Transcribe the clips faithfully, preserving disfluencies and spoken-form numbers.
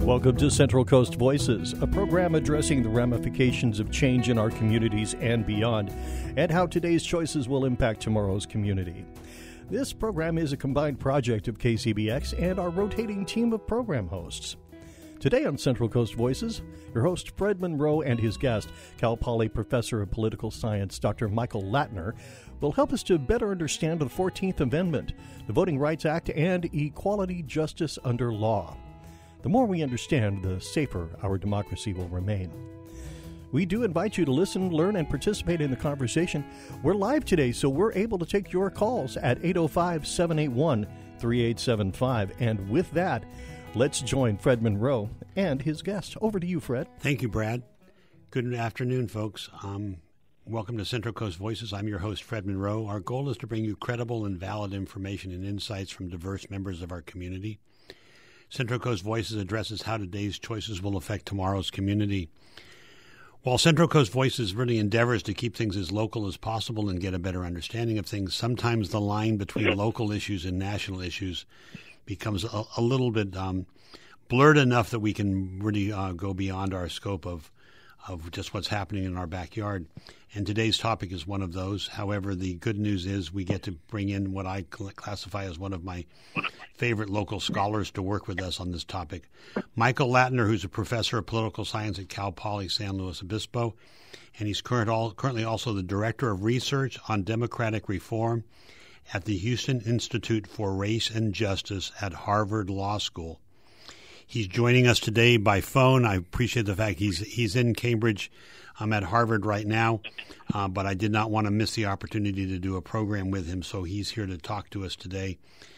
Welcome to Central Coast Voices, a program addressing the ramifications of change in our communities and beyond, and how today's choices will impact tomorrow's community. This program is a combined project of K C B X and our rotating team of program hosts. Today on Central Coast Voices, your host Fred Monroe and his guest, Cal Poly Professor of Political Science, Doctor Michael Latner, will help us to better understand the fourteenth Amendment, the Voting Rights Act, and equality justice under law. The more we understand, the safer our democracy will remain. We do invite you to listen, learn, and participate in the conversation. We're live today, so we're able to take your calls at eight oh five, seven eight one, three eight seven five. And with that, let's join Fred Monroe and his guest. Over to you, Fred. Thank you, Brad. Good afternoon, folks. Um, welcome to Central Coast Voices. I'm your host, Fred Monroe. Our goal is to bring you credible and valid information and insights from diverse members of our community. Central Coast Voices addresses how today's choices will affect tomorrow's community. While Central Coast Voices really endeavors to keep things as local as possible and get a better understanding of things, sometimes the line between local issues and national issues becomes a, a little bit um, blurred enough that we can really uh, go beyond our scope of of just what's happening in our backyard. And today's topic is one of those. However, the good news is we get to bring in what I cl- classify as one of my favorite local scholars to work with us on this topic. Michael Latner, who's a professor of political science at Cal Poly San Luis Obispo, and he's current all, currently also the director of research on democratic reform at the Houston Institute for Race and Justice at Harvard Law School. He's joining us today by phone. I appreciate the fact he's he's in Cambridge. I'm at Harvard right now, uh, but I did not want to miss the opportunity to do a program with him, so he's here to talk to us today.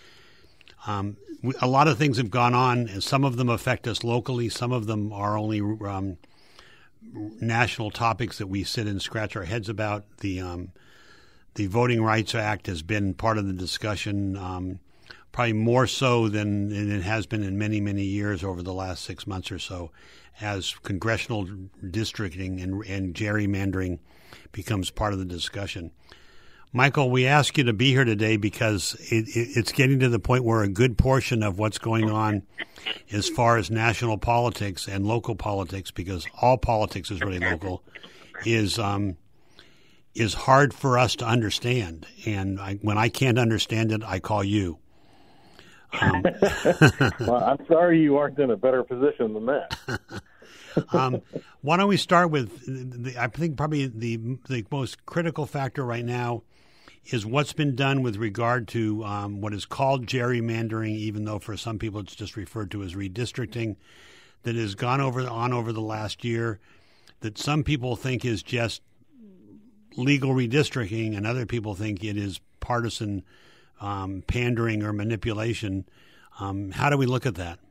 Um, we, a lot of things have gone on, and some of them affect us locally. Some of them are only um, national topics that we sit and scratch our heads about. The um, the Voting Rights Act has been part of the discussion, um, probably more so than, than it has been in many, many years over the last six months or so, as congressional districting and, and gerrymandering becomes part of the discussion. Michael, we ask you to be here today because it, it, it's getting to the point where a good portion of what's going on as far as national politics and local politics, because all politics is really local, is um, is hard for us to understand. And I, when I can't understand it, I call you. Um, well, I'm sorry you aren't in a better position than that. um, why don't we start with, the, I think probably the the most critical factor right now is what's been done with regard to um, what is called gerrymandering, even though for some people it's just referred to as redistricting, that has gone over on over the last year, that some people think is just legal redistricting and other people think it is partisan um, pandering or manipulation. Um, how do we look at that?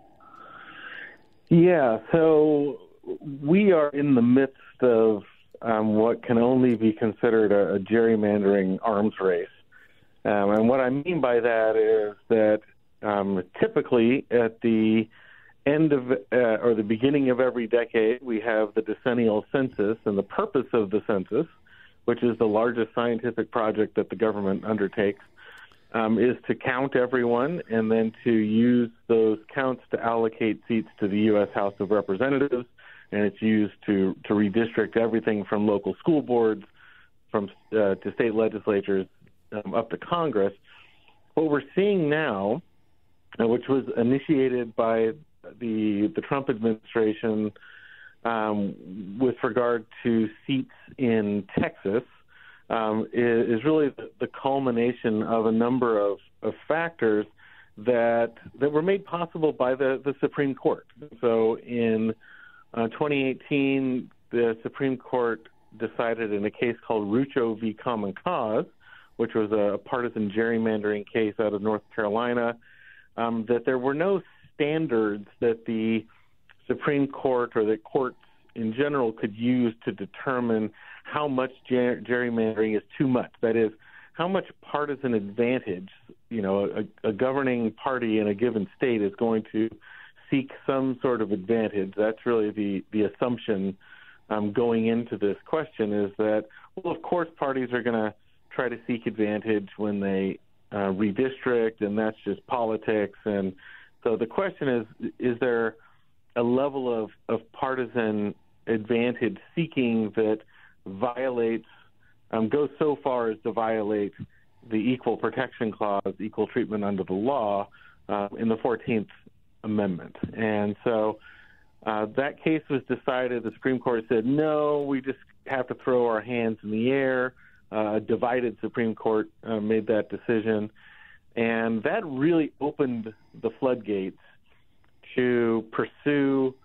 Yeah, so we are in the midst of um, what can only be considered a, a gerrymandering arms race. Um, and what I mean by that is that um, typically at the end of uh, or the beginning of every decade, we have the decennial census, and the purpose of the census, which is the largest scientific project that the government undertakes, Um, is to count everyone and then to use those counts to allocate seats to the U S House of Representatives, and it's used to, to redistrict everything from local school boards from uh, to state legislatures um, up to Congress. What we're seeing now, uh, which was initiated by the the Trump administration um, with regard to seats in Texas, Um, is, is really the, the culmination of a number of, of factors that that were made possible by the, the Supreme Court. So in uh, twenty eighteen, the Supreme Court decided in a case called Rucho v. Common Cause, which was a partisan gerrymandering case out of North Carolina, um, that there were no standards that the Supreme Court or that courts in general could use to determine how much ger- gerrymandering is too much. That is, how much partisan advantage, you know, a, a governing party in a given state is going to seek some sort of advantage. That's really the, the assumption um, going into this question, is that, well, of course, parties are going to try to seek advantage when they uh, redistrict, and that's just politics. And so the question is, is there level of, of partisan advantage seeking that violates, um, goes so far as to violate the Equal Protection Clause, equal treatment under the law, uh, in the fourteenth Amendment. And so uh, that case was decided. The Supreme Court said, no, we just have to throw our hands in the air. Uh, a divided Supreme Court uh, made that decision. And that really opened the floodgates to pursue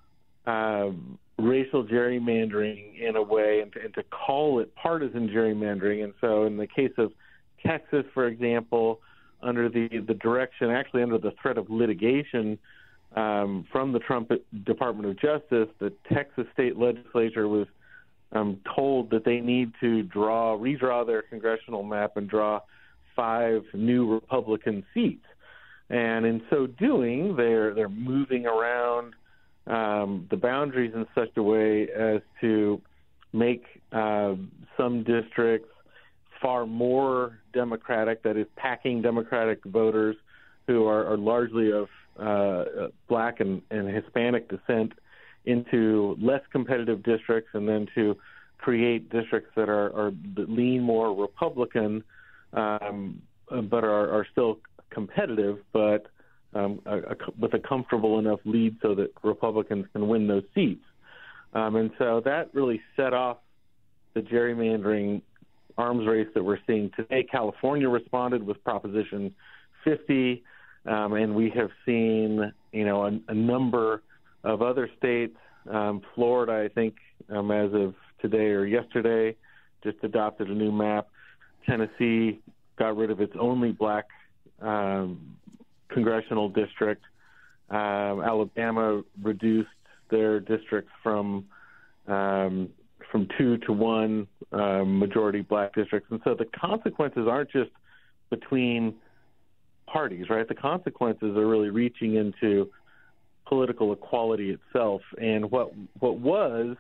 uh, racial gerrymandering in a way and to, and to call it partisan gerrymandering. And so in the case of Texas, for example, under the, the direction, actually under the threat of litigation um, from the Trump Department of Justice, the Texas state legislature was um, told that they need to draw, redraw their congressional map and draw five new Republican seats. And in so doing, they're they're moving around um, the boundaries in such a way as to make uh, some districts far more Democratic, that is, packing Democratic voters who are, are largely of uh, black and, and Hispanic descent into less competitive districts, and then to create districts that are, are that lean more Republican, um, but are, are still competitive, but um, a, a, with a comfortable enough lead so that Republicans can win those seats. Um, and so that really set off the gerrymandering arms race that we're seeing today. California responded with Proposition fifty, um, and we have seen, you know, a, a number of other states. Um, Florida, I think, um, as of today or yesterday, just adopted a new map. Tennessee got rid of its only black um, congressional district. Um, Alabama reduced their districts from um, from two to one um, majority black districts. And so the consequences aren't just between parties, right? The consequences are really reaching into political equality itself. And what what was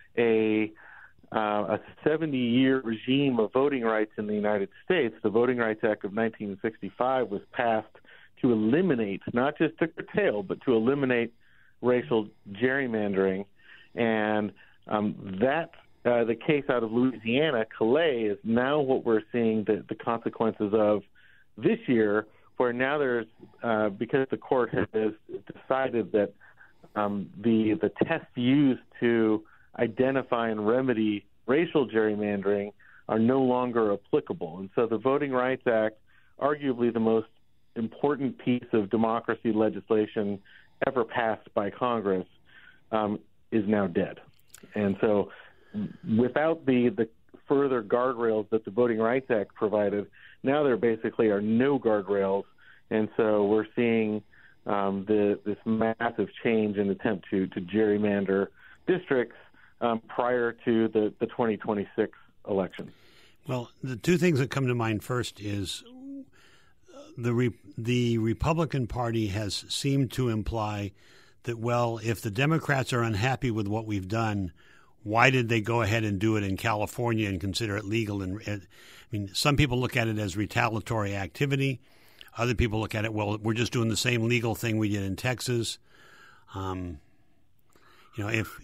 a uh, a seventy-year regime of voting rights in the United States, the Voting Rights Act of nineteen sixty-five was passed to eliminate, not just to curtail, but to eliminate racial gerrymandering. And um, that uh, the case out of Louisiana, Calais, is now what we're seeing the, the consequences of this year, where now there's, uh, because the court has decided that um, the the tests used to identify and remedy racial gerrymandering are no longer applicable. And so the Voting Rights Act, arguably the most important piece of democracy legislation ever passed by Congress, um, is now dead. And so without the, the further guardrails that the Voting Rights Act provided, now there basically are no guardrails. And so we're seeing um, the, this massive change in attempt to, to gerrymander districts um, prior to the, the twenty twenty-six election. Well, the two things that come to mind first is the re- the Republican Party has seemed to imply that, well, if the Democrats are unhappy with what we've done, why did they go ahead and do it in California and consider it legal? And I mean, some people look at it as retaliatory activity. Other people look at it, well, we're just doing the same legal thing we did in Texas. Um, you know, if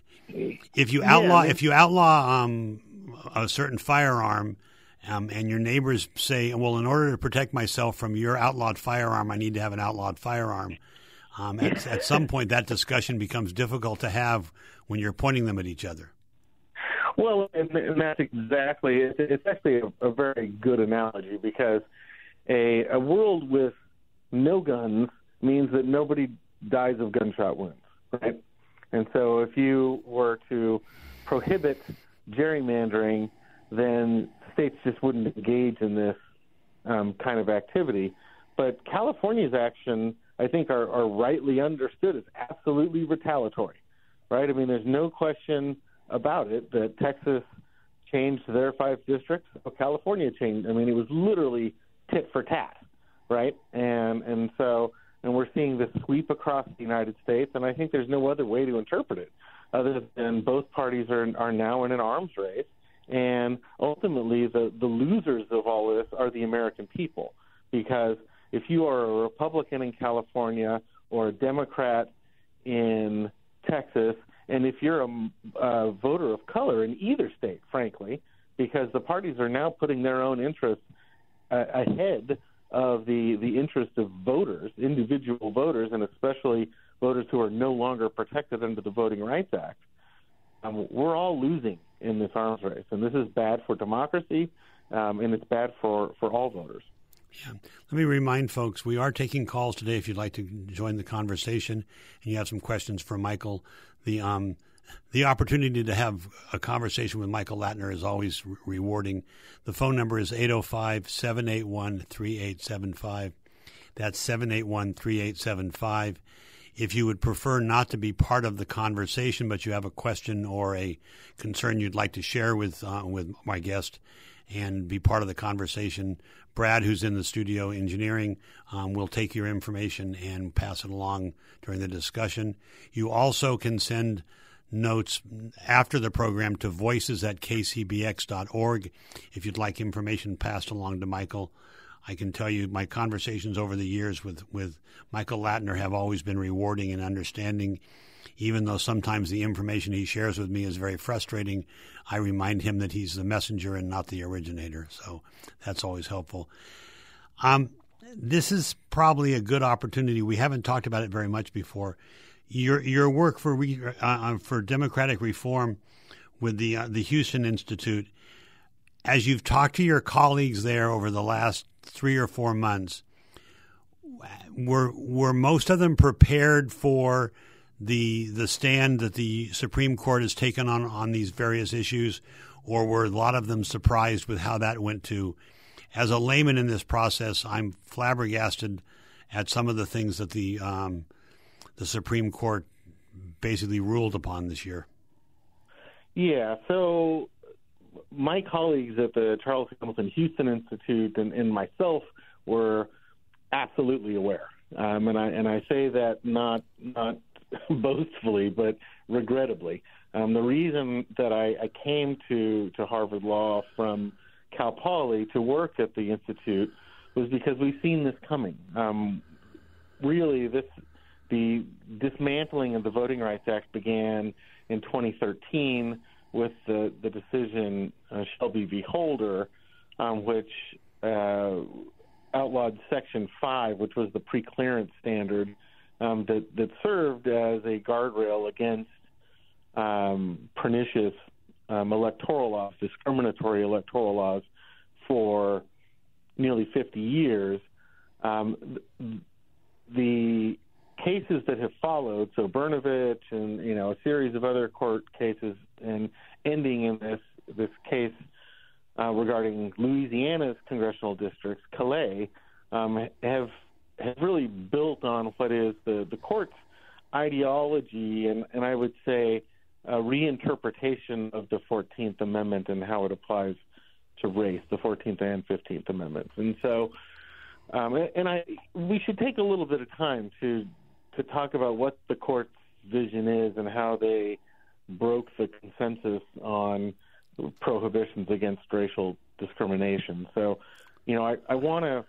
if you outlaw yeah, if you outlaw um, a certain firearm, um, and your neighbors say, well, in order to protect myself from your outlawed firearm, I need to have an outlawed firearm. Um, at, at some point, that discussion becomes difficult to have when you're pointing them at each other. Well, and, and that's exactly it. It's actually a, a very good analogy, because a, a world with no guns means that nobody dies of gunshot wounds, right? And so if you were to prohibit gerrymandering, then states just wouldn't engage in this um, kind of activity. But California's action, I think, are, are rightly understood as absolutely retaliatory, right? I mean, there's no question about it that Texas changed their five districts. Well, California changed. I mean, it was literally tit for tat, right? And and so and we're seeing this sweep across the United States, and I think there's no other way to interpret it other than both parties are are now in an arms race, and ultimately the, the losers of all this are the American people, because if you are a Republican in California or a Democrat in Texas, and if you're a, a voter of color in either state, frankly, because the parties are now putting their own interests uh, ahead of the, the interest of voters, individual voters, and especially voters who are no longer protected under the Voting Rights Act. Um, we're all losing in this arms race, and this is bad for democracy, um, and it's bad for, for all voters. Yeah. Let me remind folks, we are taking calls today if you'd like to join the conversation and you have some questions for Michael. The um, the opportunity to have a conversation with Michael Latner is always re- rewarding. The phone number is eight oh five, seven eight one, three eight seven five. That's seven eight one, three eight seven five. If you would prefer not to be part of the conversation, but you have a question or a concern you'd like to share with uh, with my guest and be part of the conversation, Brad, who's in the studio engineering, um, will take your information and pass it along during the discussion. You also can send notes after the program to voices at k c b x dot org if you'd like information passed along to Michael. I can tell you my conversations over the years with, with Michael Latner have always been rewarding and understanding. Even though sometimes the information he shares with me is very frustrating, I remind him that he's the messenger and not the originator. So that's always helpful. Um, this is probably a good opportunity. We haven't talked about it very much before. Your your work for re, uh, for democratic reform with the uh, the Houston Institute, as you've talked to your colleagues there over the last three or four months, were were most of them prepared for the the stand that the Supreme Court has taken on, on these various issues, or were a lot of them surprised with how that went to? As a layman in this process, I'm flabbergasted at some of the things that the um, the Supreme Court basically ruled upon this year. Yeah, so my colleagues at the Charles Hamilton Houston Institute and, and myself were absolutely aware, um, and I and I say that not not boastfully, but regrettably. Um, the reason that I, I came to, to Harvard Law from Cal Poly to work at the Institute was because we've seen this coming. Um, really, this the dismantling of the Voting Rights Act began in twenty thirteen with the, the decision uh, Shelby v. Holder, um, which uh, outlawed Section five, which was the preclearance standard Um, that, that served as a guardrail against um, pernicious um, electoral laws, discriminatory electoral laws for nearly fifty years. Um, th- the cases that have followed, so Brnovich and you know a series of other court cases, and ending in this this case uh, regarding Louisiana's congressional districts, Calais, um, have have really built on what is the, the court's ideology and, and I would say a reinterpretation of the fourteenth Amendment and how it applies to race, the fourteenth and fifteenth Amendments. And so um, and I we should take a little bit of time to to talk about what the court's vision is and how they broke the consensus on prohibitions against racial discrimination. So, you know, I, I want to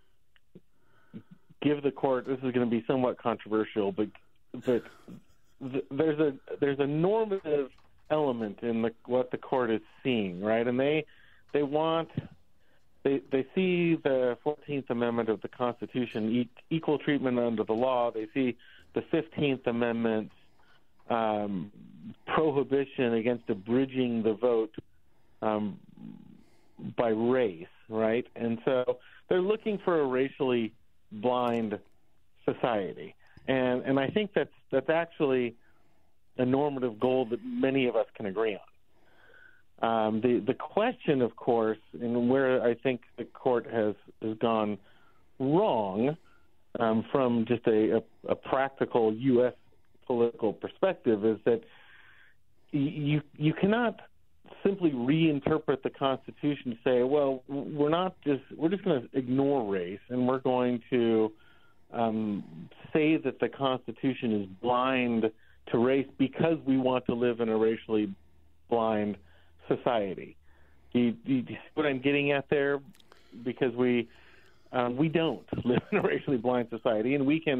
give the court, this is going to be somewhat controversial, but but th- there's a there's a normative element in the, what the court is seeing, right? And they they want they they see the fourteenth Amendment of the Constitution, e- equal treatment under the law. They see the fifteenth Amendment's um, prohibition against abridging the vote um, by race, right? And so they're looking for a racially blind society, and and I think that's that's actually a normative goal that many of us can agree on. Um, the the question, of course, and where I think the court has, has gone wrong um, from just a, a, a practical U S political perspective, is that you you cannot simply reinterpret the Constitution to say, well, we're not just we're just going to ignore race, and we're going to um, say that the Constitution is blind to race because we want to live in a racially blind society. Do you, do you see what I'm getting at there? Because we um, we don't live in a racially blind society, and we can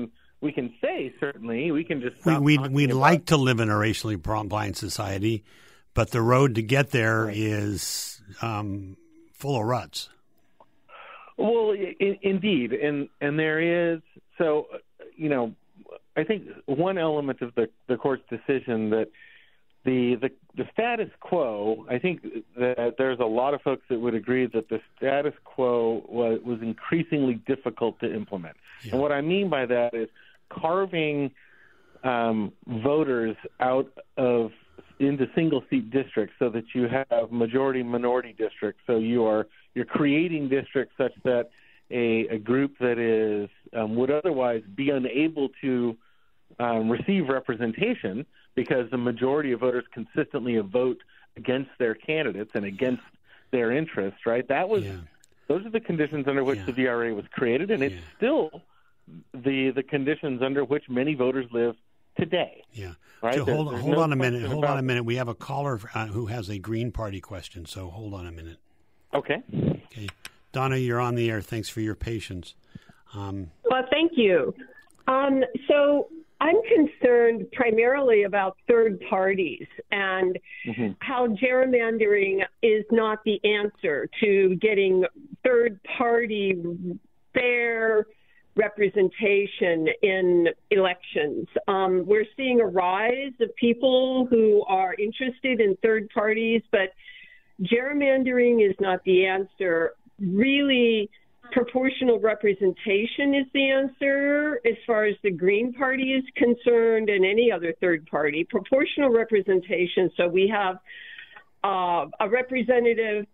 we can say certainly we can just we stop we'd, talking we'd about- like to live in a racially blind society, but the road to get there Right. is um, full of ruts. Well, I- indeed, and and there is so you know I think one element of the the court's decision that the the the status quo. I think that there's a lot of folks that would agree that the status quo was, was increasingly difficult to implement. Yeah. And what I mean by that is carving um, voters out of into single seat districts so that you have majority minority districts. So you are you're creating districts such that a, a group that is um, would otherwise be unable to um, receive representation because the majority of voters consistently vote against their candidates and against their interests. Right? That was Yeah. those are the conditions under which Yeah. the V R A was created, and it's Yeah. still the the conditions under which many voters live today. Yeah. Right? So There- hold there's hold no on a minute. question Hold on about a minute. We have a caller uh, who has a Green Party question. So hold on a minute. Okay. Okay, Donna, you're on the air. Thanks for your patience. Um, Well, thank you. Um, so I'm concerned primarily about third parties and Mm-hmm. how gerrymandering is not the answer to getting third party fair representation in elections. Um, we're seeing a rise of people who are interested in third parties, but gerrymandering is not the answer. Really, proportional representation is the answer as far as the Green Party is concerned and any other third party. Proportional representation, so we have uh, a representative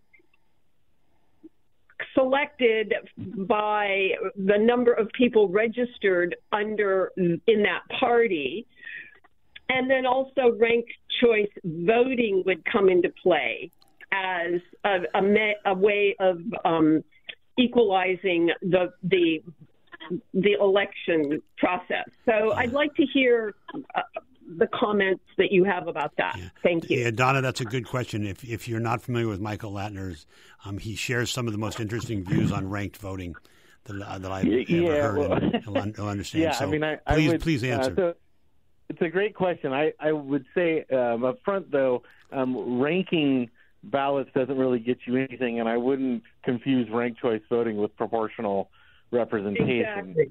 selected by the number of people registered under in that party. And then also ranked choice voting would come into play as a, a, me, a way of um, equalizing the the the election process. So I'd like to hear uh, the comments that you have about that. Yeah. Thank you. Yeah, Donna, that's a good question. If if you're not familiar with Michael Latner's, um, he shares some of the most interesting views on ranked voting that, uh, that I've Yeah, ever heard, well, and he'll, un- he'll understand. Yeah, so I mean, I, please, I would, please answer. Uh, so it's a great question. I, I would say um, up front, though, um, ranking ballots doesn't really get you anything, and I wouldn't confuse ranked choice voting with proportional representation. Exactly.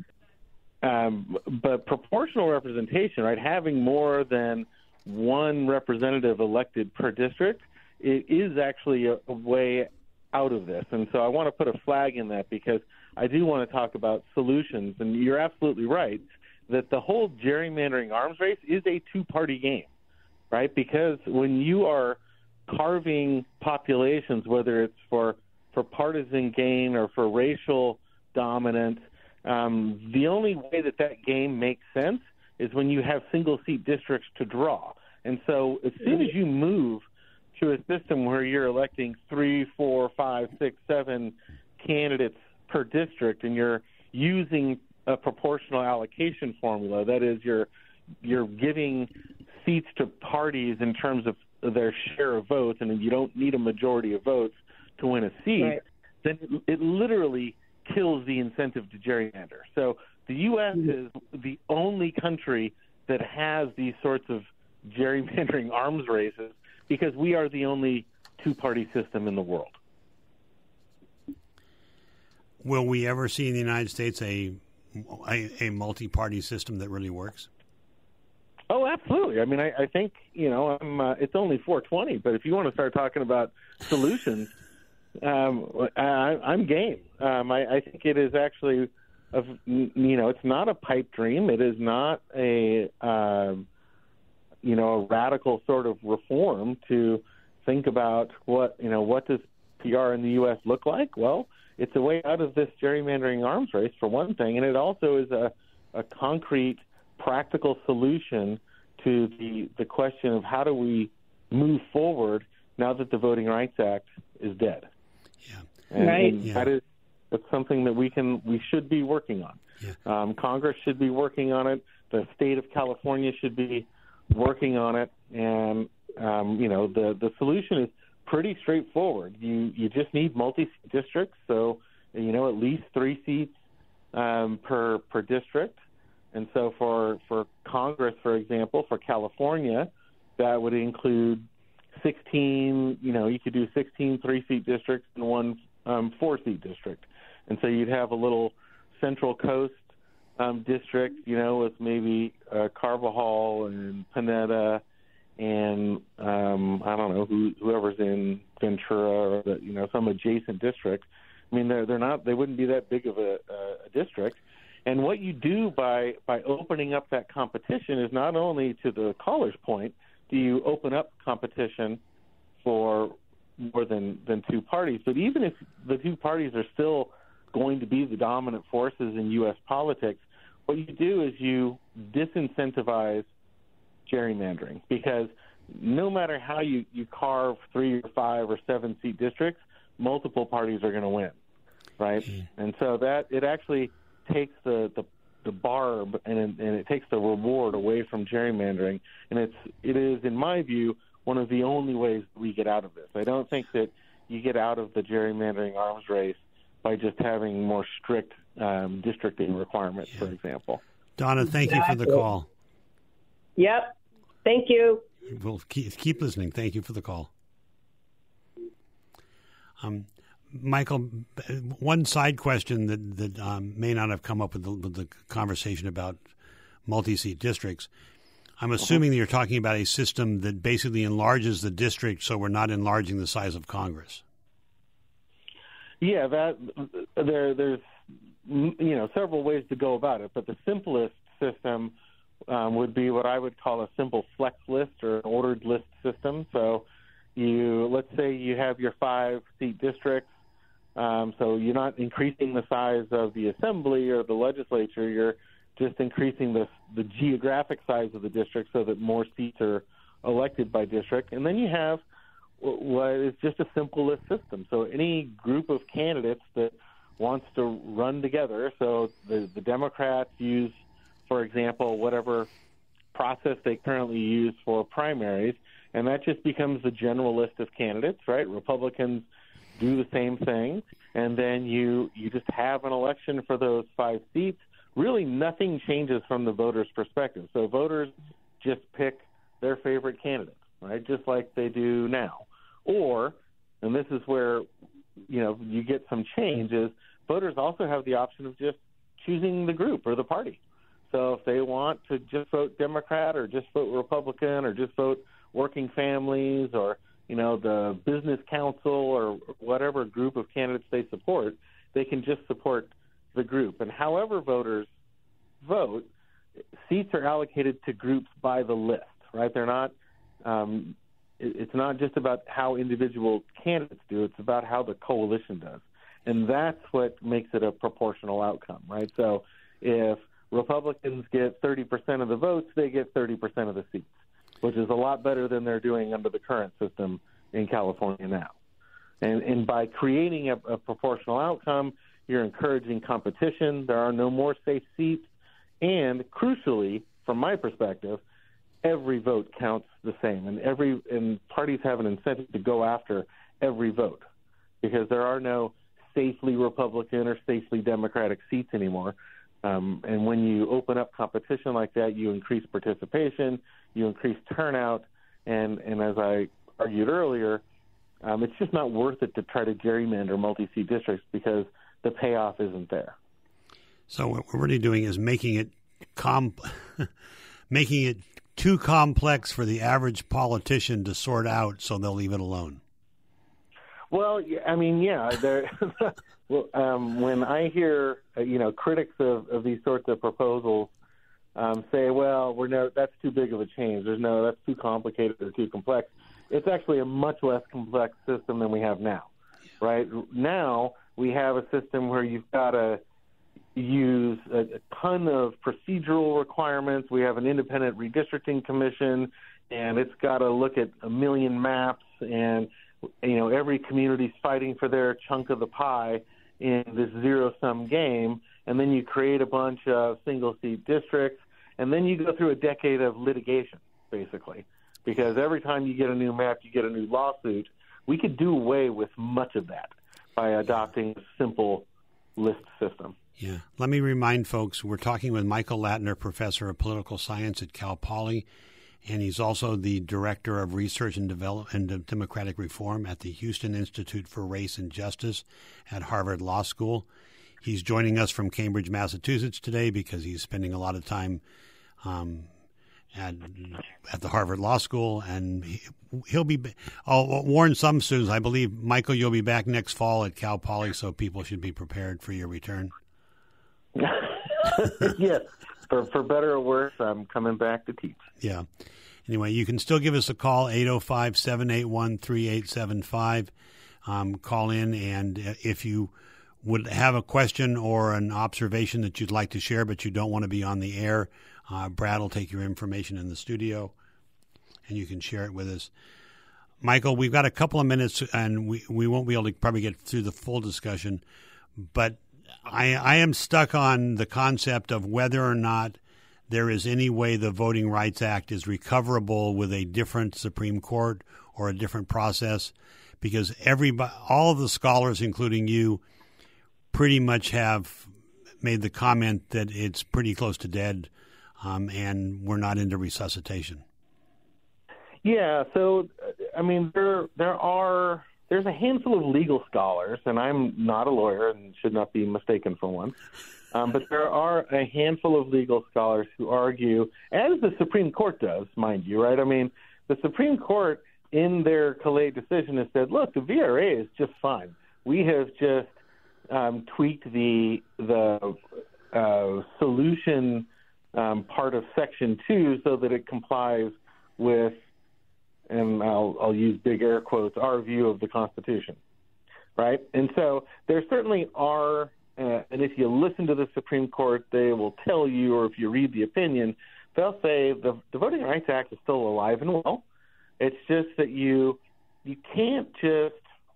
Um, but proportional representation, right, having more than one representative elected per district, it is actually a, a way out of this. And so I want to put a flag in that because I do want to talk about solutions. And you're absolutely right that the whole gerrymandering arms race is a two-party game, right? Because when you are carving populations, whether it's for, for partisan gain or for racial dominance, Um, the only way that that game makes sense is when you have single-seat districts to draw. And so as soon as you move to a system where you're electing three, four, five, six, seven candidates per district and you're using a proportional allocation formula, that is you're, you're giving seats to parties in terms of their share of votes, and you don't need a majority of votes to win a seat, Right. then it, it literally kills the incentive to gerrymander. So the U S is the only country that has these sorts of gerrymandering arms races because we are the only two-party system in the world. Will we ever see in the United States a a, a multi-party system that really works? Oh, absolutely. I mean, I, I think, you know, I'm, uh, it's only four twenty, but if you want to start talking about solutions, um, I, I'm game. Um, I, I think it is actually, a, you know, it's not a pipe dream. It is not a, um, you know, a radical sort of reform to think about what, you know, what does P R in the U S look like? Well, it's a way out of this gerrymandering arms race, for one thing, and it also is a, a concrete, practical solution to the, the question of how do we move forward now that the Voting Rights Act is dead. Yeah. And, Right. and Yeah. that is that's something that we can we should be working on. Yeah. Um, Congress should be working on it. The state of California should be working on it. And um, you know, the the solution is pretty straightforward. You you just need multi-seat districts, so you know at least three seats um, per per district. And so for, for Congress, for example, for California, that would include sixteen, you know, you could do sixteen three-seat districts and one um, four-seat district. And so you'd have a little Central Coast um, district, you know, with maybe uh, Carvajal and Pineda and, um, I don't know, who, whoever's in Ventura or, the, you know, some adjacent district. I mean, they're, they're not, they wouldn't be that big of a, a district. And what you do by, by opening up that competition is not only, to the caller's point, do you open up competition for more than, than two parties, but even if the two parties are still going to be the dominant forces in U S politics, what you do is you disincentivize gerrymandering, because no matter how you, you carve three or five or seven seat districts, multiple parties are going to win, right? Mm-hmm. And so that it actually takes the, the, the barb and it, and it takes the reward away from gerrymandering, and it's it is, in my view, one of the only ways we get out of this. I don't think that you get out of the gerrymandering arms race by just having more strict um, districting requirements, yeah. for example. Donna, thank exactly. you for the call. Yep. Thank you. We'll keep, keep listening. Thank you for the call. Um, Michael, one side question that, that um, may not have come up with the, with the conversation about multi-seat districts. I'm assuming uh-huh. that you're talking about a system that basically enlarges the district so we're not enlarging the size of Congress. Yeah, that there, there's you know several ways to go about it, but the simplest system um, would be what I would call a simple flex list or an ordered list system. So you let's say you have your five seat districts, um, so you're not increasing the size of the assembly or the legislature, you're just increasing the the geographic size of the district so that more seats are elected by district, and then you have what is just a simple list system. So any group of candidates that wants to run together, so the, the Democrats use, for example, whatever process they currently use for primaries, and that just becomes the general list of candidates, right? Republicans do the same thing, and then you, you just have an election for those five seats. Really nothing changes from the voters' perspective. So voters just pick their favorite candidate, right, just like they do now. Or, and this is where, you know, you get some change, is voters also have the option of just choosing the group or the party. So if they want to just vote Democrat or just vote Republican or just vote working families or, you know, the business council or whatever group of candidates they support, they can just support the group. And however voters vote, seats are allocated to groups by the list, right? They're not um, – it's not just about how individual candidates do, it's about how the coalition does. And that's what makes it a proportional outcome, right? So if Republicans get thirty percent of the votes, they get thirty percent of the seats, which is a lot better than they're doing under the current system in California now. And, and by creating a, a proportional outcome, you're encouraging competition. There are no more safe seats. And crucially, from my perspective, every vote counts the same, and every and parties have an incentive to go after every vote, because there are no safely Republican or safely Democratic seats anymore. Um, and when you open up competition like that, you increase participation, you increase turnout, and, and as I argued earlier, um, it's just not worth it to try to gerrymander multi-seat districts because the payoff isn't there. So what we're really doing is making it com- making it too complex for the average politician to sort out, so they'll leave it alone. Well, I mean, yeah. well, um, when I hear, uh, you know, critics of, of these sorts of proposals um, say, "Well, we're no, that's too big of a change. There's no, that's too complicated or too complex." It's actually a much less complex system than we have now, right? Now we have a system where you've got to use a, a ton of procedural requirements. We have an independent redistricting commission, and it's got to look at a million maps, and you know every community's fighting for their chunk of the pie in this zero-sum game. And then you create a bunch of single-seat districts, and then you go through a decade of litigation, basically, because every time you get a new map, you get a new lawsuit. We could do away with much of that by adopting a simple list system. Yeah. Let me remind folks, we're talking with Michael Latner, professor of political science at Cal Poly, and he's also the director of research and development and democratic reform at the Houston Institute for Race and Justice at Harvard Law School. He's joining us from Cambridge, Massachusetts today because he's spending a lot of time um, at at the Harvard Law School, and he, he'll be. I'll warn some students. I believe, Michael, you'll be back next fall at Cal Poly, so people should be prepared for your return. Yes, for for better or worse, I'm coming back to teach. Yeah. Anyway, you can still give us a call, eight oh five, seven eight one, three eight seven five. Um, call in, and if you would have a question or an observation that you'd like to share but you don't want to be on the air, uh, Brad will take your information in the studio, and you can share it with us. Michael, we've got a couple of minutes, and we, we won't be able to probably get through the full discussion, but I, I am stuck on the concept of whether or not there is any way the Voting Rights Act is recoverable with a different Supreme Court or a different process, because everybody, all of the scholars, including you, pretty much have made the comment that it's pretty close to dead, um, and we're not into resuscitation. Yeah, so I mean, there there are there's a handful of legal scholars, and I'm not a lawyer and should not be mistaken for one. Um, but there are a handful of legal scholars who argue, as the Supreme Court does, mind you, right? I mean, the Supreme Court, in their Calais decision, has said, look, the V R A is just fine. We have just um, tweaked the the uh, solution um, part of Section two so that it complies with, and I'll, I'll use big air quotes, our view of the Constitution, right? And so there certainly are, uh, and if you listen to the Supreme Court, they will tell you, or if you read the opinion, they'll say the, the Voting Rights Act is still alive and well. It's just that you you can't just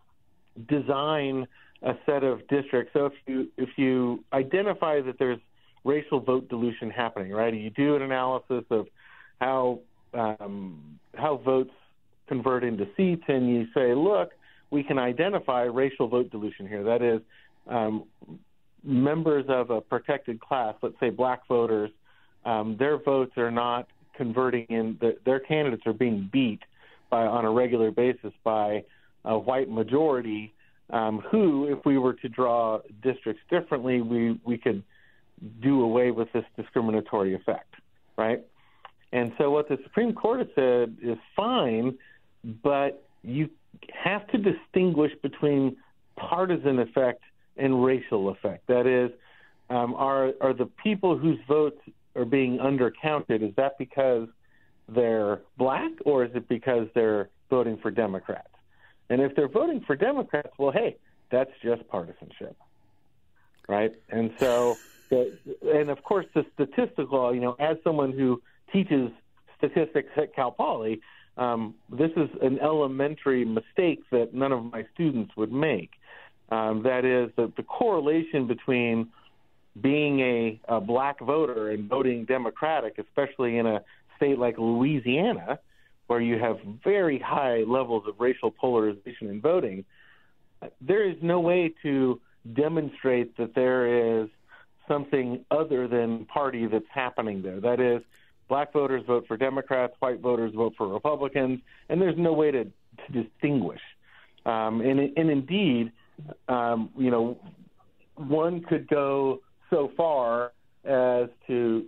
design a set of districts. So if you if you identify that there's racial vote dilution happening, right? You do an analysis of how um, how votes convert into seats, and you say, look, we can identify racial vote dilution here. That is, um, members of a protected class, let's say black voters, um, their votes are not converting in, the, their candidates are being beat by, on a regular basis by a white majority um, who, if we were to draw districts differently, we, we could do away with this discriminatory effect, right? And so what the Supreme Court has said is fine, but you have to distinguish between partisan effect and racial effect. That is, um, are are the people whose votes are being undercounted, is that because they're black, or is it because they're voting for Democrats? And if they're voting for Democrats, well, hey, that's just partisanship, right? And so, the, and of course, the statistical, you know, as someone who teaches statistics at Cal Poly, um, this is an elementary mistake that none of my students would make. Um, that is that the correlation between being a, a black voter and voting Democratic, especially in a state like Louisiana, where you have very high levels of racial polarization in voting, there is no way to demonstrate that there is something other than party that's happening there. That is, black voters vote for Democrats, white voters vote for Republicans, and there's no way to, to distinguish. Um, and, and indeed, um, you know, one could go so far as to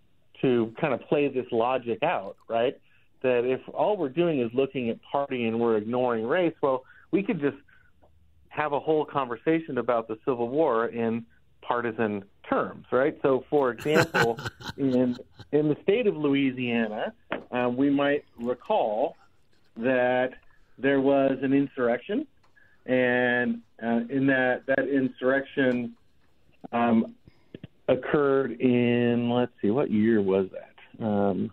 to kind of play this logic out, right? That if all we're doing is looking at party and we're ignoring race, well, we could just have a whole conversation about the Civil War in partisan terms, right? So, for example, in in the state of Louisiana, uh, we might recall that there was an insurrection, and uh, in that that insurrection um, occurred in, let's see, what year was that? Um,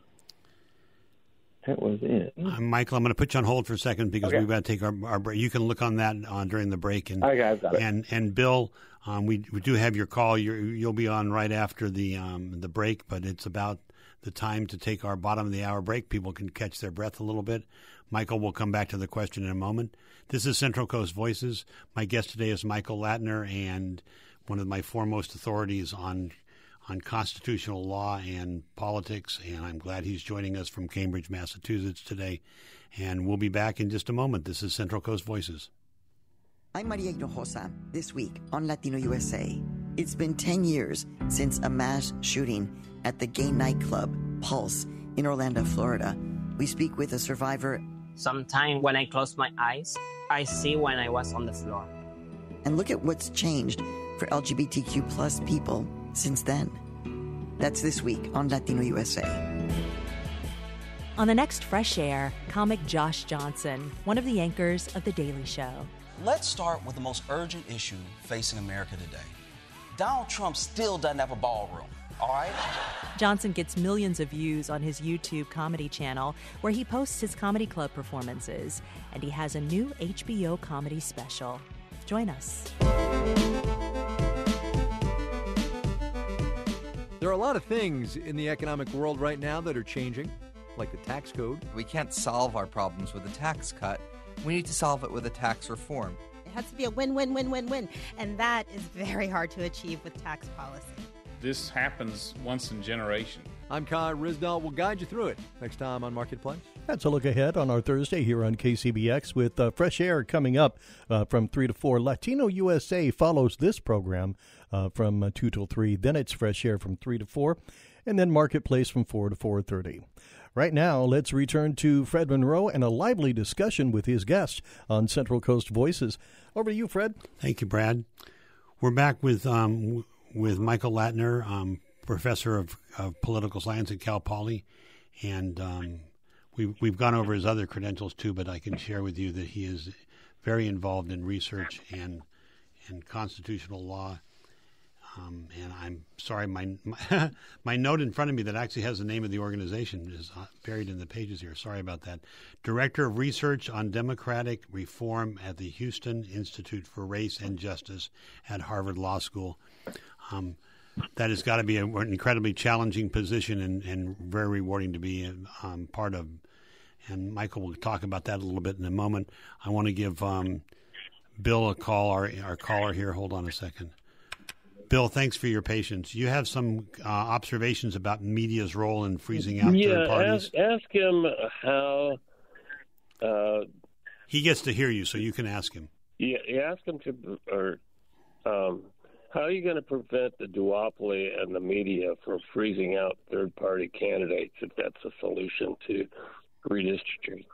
that was in. Uh, Michael, I'm going to put you on hold for a second because okay. we've got to take our, our break. You can look on that on during the break. And okay, I've got it. and and Bill, um, we we do have your call. You're, you'll be on right after the um, the break, but it's about the time to take our bottom of the hour break. People can catch their breath a little bit. Michael will come back to the question in a moment. This is Central Coast Voices. My guest today is Michael Latner, and one of my foremost authorities on on constitutional law and politics, and I'm glad he's joining us from Cambridge, Massachusetts today. And we'll be back in just a moment. This is Central Coast Voices. I'm Maria Hinojosa. This week on Latino U S A, it's been ten years since a mass shooting at the gay nightclub Pulse in Orlando, Florida. We speak with a survivor. Sometimes when I close my eyes, I see when I was on the floor. And look at what's changed for L G B T Q plus people since then. That's this week on Latino U S A. On the next Fresh Air, comic Josh Johnson, one of the anchors of The Daily Show. Let's start with the most urgent issue facing America today. Donald Trump still doesn't have a ballroom, all right? Johnson gets millions of views on his YouTube comedy channel, where he posts his comedy club performances, and he has a new H B O comedy special. Join us. There are a lot of things in the economic world right now that are changing, like the tax code. We can't solve our problems with a tax cut. We need to solve it with a tax reform. It has to be a win-win-win-win-win, and that is very hard to achieve with tax policy. This happens once in a generation. I'm Kai Risdall. We'll guide you through it next time on Marketplace. That's a look ahead on our Thursday here on K C B X with uh, Fresh Air coming up uh, from three to four. Latino U S A follows this program uh, from uh, two till three. Then it's Fresh Air from three to four, and then Marketplace from four to four thirty. Right now, let's return to Fred Monroe and a lively discussion with his guest on Central Coast Voices. Over to you, Fred. Thank you, Brad. We're back with um, with Michael Latner, um, professor of, of political science at Cal Poly, and um, we've we've gone over his other credentials too. But I can share with you that he is very involved in research and and constitutional law. Um, and I'm sorry, my, my my note in front of me that actually has the name of the organization is buried in the pages here. Sorry about that. Director of Research on Democratic Reform at the Houston Institute for Race and Justice at Harvard Law School. Um, that has got to be a, an incredibly challenging position and, and very rewarding to be um, part of. And Michael will talk about that a little bit in a moment. I want to give um, Bill a call, our, our caller here. Hold on a second. Bill, thanks for your patience. You have some uh, observations about media's role in freezing out yeah, third parties. Ask, ask him how. Uh, he gets to hear you, so you can ask him. Yeah, you ask him to, or um, how are you going to prevent the duopoly and the media from freezing out third-party candidates if that's a solution to redistricting?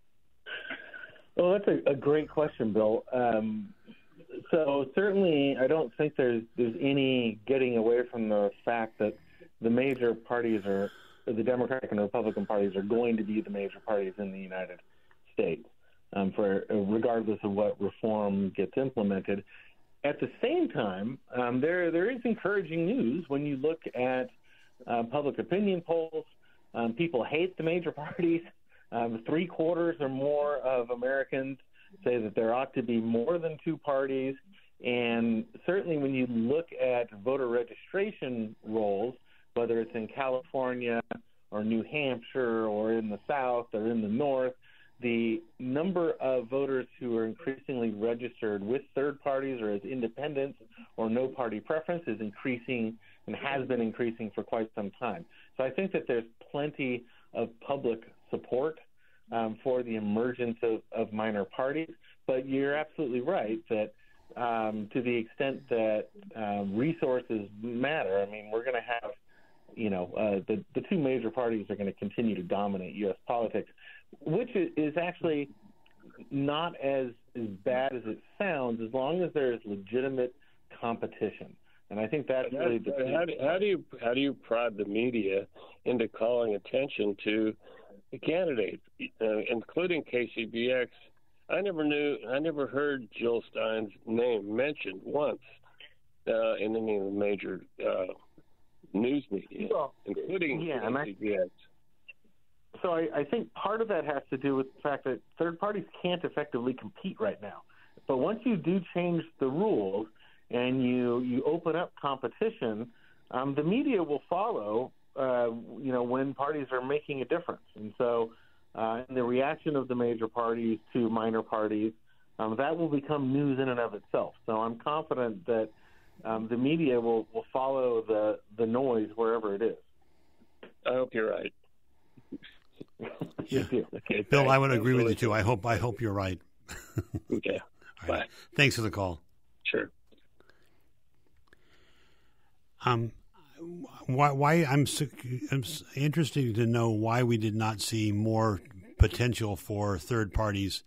Well, that's a, a great question, Bill. Um, So certainly, I don't think there's there's any getting away from the fact that the major parties are the Democratic and Republican parties are going to be the major parties in the United States, um, for regardless of what reform gets implemented. At the same time, um, there there is encouraging news when you look at uh, public opinion polls. Um, people hate the major parties. Um, three quarters or more of Americans say that there ought to be more than two parties. And certainly when you look at voter registration rolls, whether it's in California or New Hampshire or in the South or in the North, the number of voters who are increasingly registered with third parties or as independents or no party preference is increasing and has been increasing for quite some time. So I think that there's plenty of public support Um, for the emergence of, of minor parties. But you're absolutely right that um, to the extent that um, resources matter, I mean, we're going to have, you know, uh, the, the two major parties are going to continue to dominate U S politics, which is actually not as, as bad as it sounds as long as there is legitimate competition. And I think that's really the how do, how do you how do you prod the media into calling attention to the candidates, uh, including K C B X? I never knew, I never heard Jill Stein's name mentioned once uh, in any of the major uh, news media, well, including yeah, K C B X. I, so I, I think part of that has to do with the fact that third parties can't effectively compete right now. But once you do change the rules and you, you open up competition, um, the media will follow Uh, you know, when parties are making a difference. And so uh, in the reaction of the major parties to minor parties, um, that will become news in and of itself. So I'm confident that um, the media will, will follow the, the noise wherever it is. I hope you're right. Yeah. Okay, Bill, thanks. I would agree Thanks with you for too. I hope I hope you're right. Okay. All right. Bye. Thanks for the call. Sure. Um, why, why I'm, I'm interested to know why we did not see more potential for third parties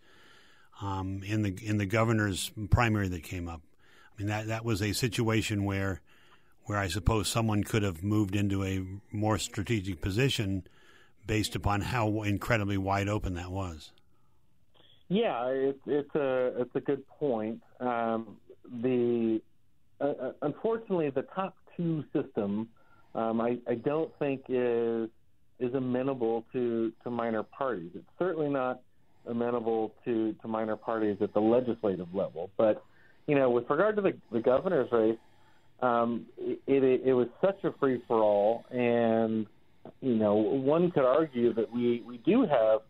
um, in the in the governor's primary that came up. I mean that that was a situation where where I suppose someone could have moved into a more strategic position based upon how incredibly wide open that was. Yeah, it's it's a it's a good point. Um, the uh, unfortunately the top two system, um, I, I don't think is is amenable to, to minor parties. It's certainly not amenable to, to minor parties at the legislative level. But you know, with regard to the, the governor's race, um, it, it it was such a free for all, and you know, one could argue that we we do have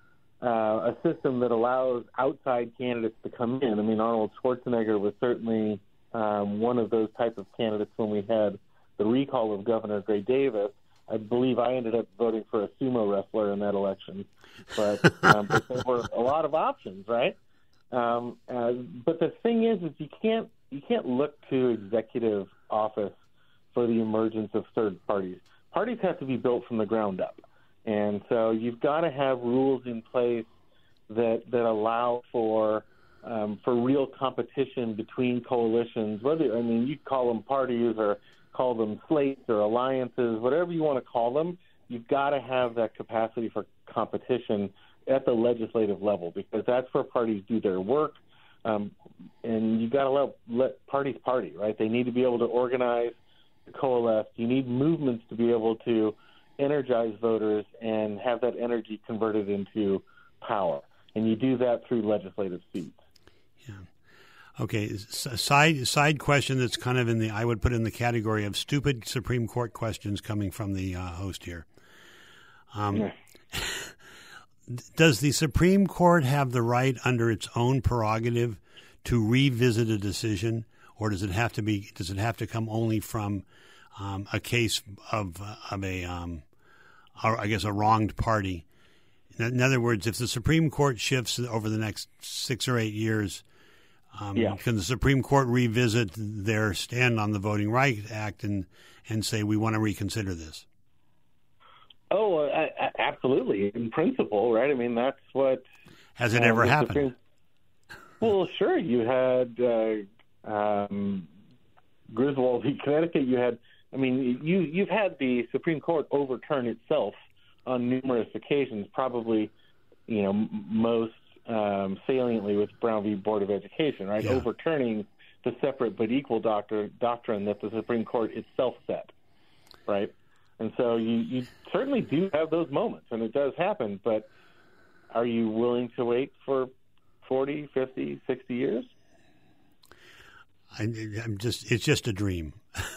Uh, a system that allows outside candidates to come in. I mean, Arnold Schwarzenegger was certainly um, one of those type of candidates when we had the recall of Governor Gray Davis. I believe I ended up voting for a sumo wrestler in that election, but, um, but there were a lot of options, right? Um, uh, but the thing is, is you can't you can't look to executive office for the emergence of third parties. Parties have to be built from the ground up. And so you've got to have rules in place that that allow for um, for real competition between coalitions. Whether I mean you call them parties or call them slates or alliances, whatever you want to call them, you've got to have that capacity for competition at the legislative level, because that's where parties do their work. Um, and you've got to let, let parties party, right? They need to be able to organize, coalesce. You need movements to be able to energize voters and have that energy converted into power. And you do that through legislative seats. Yeah. Okay. Side side question that's kind of in the, I would put in the category of stupid Supreme Court questions coming from the uh, host here. Um, yeah. Does the Supreme Court have the right under its own prerogative to revisit a decision, or does it have to be, does it have to come only from Um, a case of of a, um, I guess, a wronged party? In other words, if the Supreme Court shifts over the next six or eight years, um, yeah. can the Supreme Court revisit their stand on the Voting Rights Act and, and say, we want to reconsider this? Oh, uh, absolutely. In principle, right? I mean, that's what... Has it uh, ever happened? Supreme... Well, sure. You had uh, um, Griswold v. Connecticut. You had... I mean, you, you've had the Supreme Court overturn itself on numerous occasions, probably, you know, m- most um, saliently with Brown v. Board of Education, right? Yeah. Overturning the separate but equal doctor, doctrine that the Supreme Court itself set, right? And so you, you certainly do have those moments, and it does happen, but are you willing to wait for forty, fifty, sixty years? I, I'm just, it's just a dream.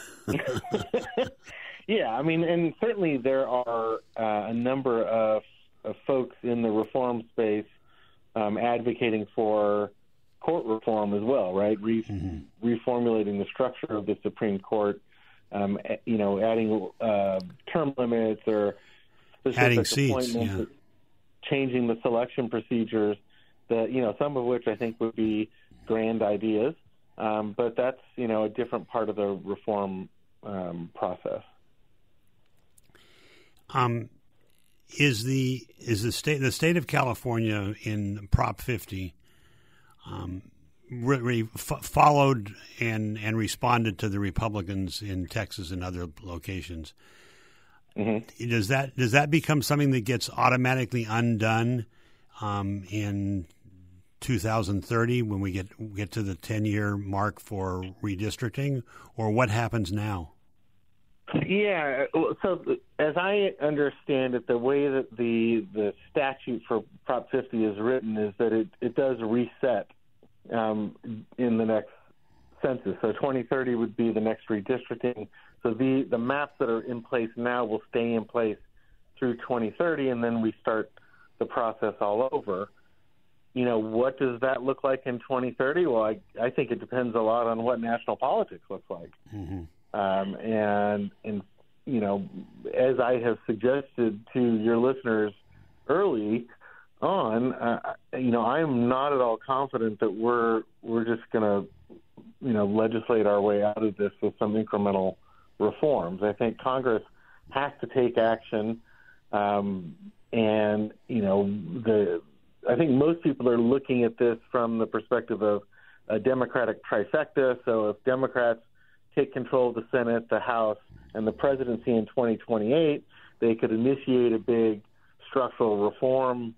Yeah, I mean, and certainly there are uh, a number of, of folks in the reform space um, advocating for court reform as well, right? Re- mm-hmm. Reformulating the structure of the Supreme Court, um, you know, adding uh, term limits or specific adding seats, appointments, yeah. changing the selection procedures. That you know, some of which I think would be grand ideas, um, but that's you know a different part of the reform um, process. Um, is the is the state the state of California in Prop fifty um, re, re, f- followed and and responded to the Republicans in Texas and other locations? Mm-hmm. Does that does that become something that gets automatically undone um, in two thousand thirty when we get get to the ten year mark for redistricting, or what happens now? Yeah, so as I understand it, the way that the the statute for Prop fifty is written is that it, it does reset um, in the next census. So twenty thirty would be the next redistricting. So the, the maps that are in place now will stay in place through twenty thirty, and then we start the process all over. you know, what does that look like in twenty thirty? Well, I, I think it depends a lot on what national politics looks like. Mm-hmm. Um, and, and, you know, as I have suggested to your listeners early on, uh, you know, I am not at all confident that we're we're just going to, you know, legislate our way out of this with some incremental reforms. I think Congress has to take action, um, and you know, the I think most people are looking at this from the perspective of a Democratic trifecta. So if Democrats take control of the Senate, the House, and the presidency in twenty twenty-eight, they could initiate a big structural reform,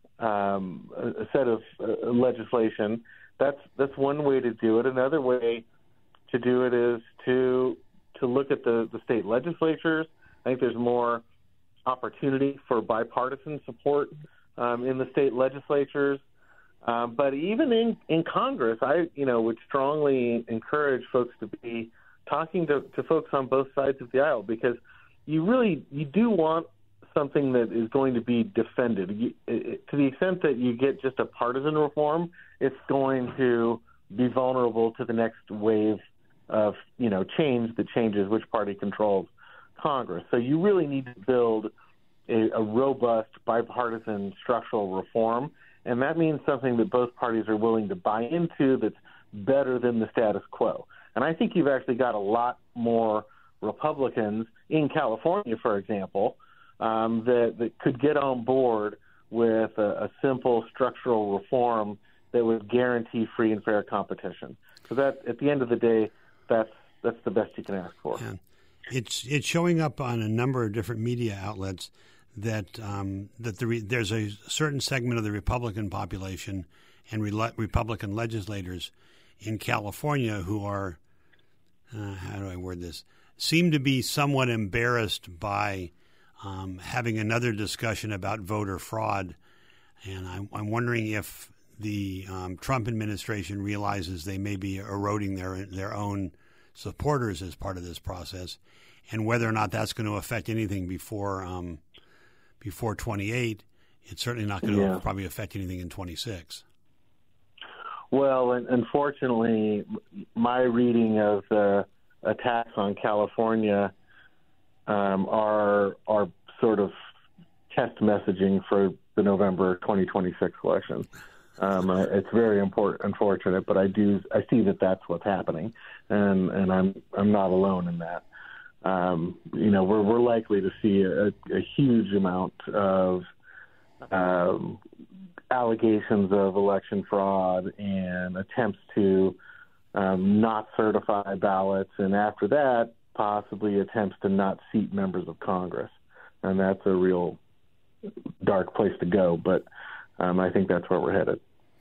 um, a, a set of uh, legislation. That's that's one way to do it. Another way to do it is to to look at the, the state legislatures. I think there's more opportunity for bipartisan support um, in the state legislatures. Uh, but even in, in Congress, I you know would strongly encourage folks to be talking to, to folks on both sides of the aisle, because you really you do want something that is going to be defended. You, it, to the extent that you get just a partisan reform, it's going to be vulnerable to the next wave of you know change that changes which party controls Congress. So you really need to build a, a robust bipartisan structural reform, and that means something that both parties are willing to buy into that's better than the status quo. And I think you've actually got a lot more Republicans in California, for example, um, that, that could get on board with a, a simple structural reform that would guarantee free and fair competition. So that, at the end of the day, that's that's the best you can ask for. Yeah. It's it's showing up on a number of different media outlets that um, that the re, there's a certain segment of the Republican population and re, Republican legislators in California who are, uh, how do I word this, seem to be somewhat embarrassed by um, having another discussion about voter fraud. And I'm, I'm wondering if the um, Trump administration realizes they may be eroding their their own supporters as part of this process, and whether or not that's going to affect anything before um, before twenty-eight. It's certainly not going to yeah. probably affect anything in twenty-six. Well, and unfortunately, my reading of the attacks on California um, are are sort of test messaging for the November twenty twenty-six election. Um, it's very important, unfortunate, but I do I see that that's what's happening, and and I'm I'm not alone in that. Um, you know, we're we're likely to see a, a huge amount of um, allegations of election fraud and attempts to um, not certify ballots, and after that, possibly attempts to not seat members of Congress, and that's a real dark place to go. But Um, I think that's where we're headed.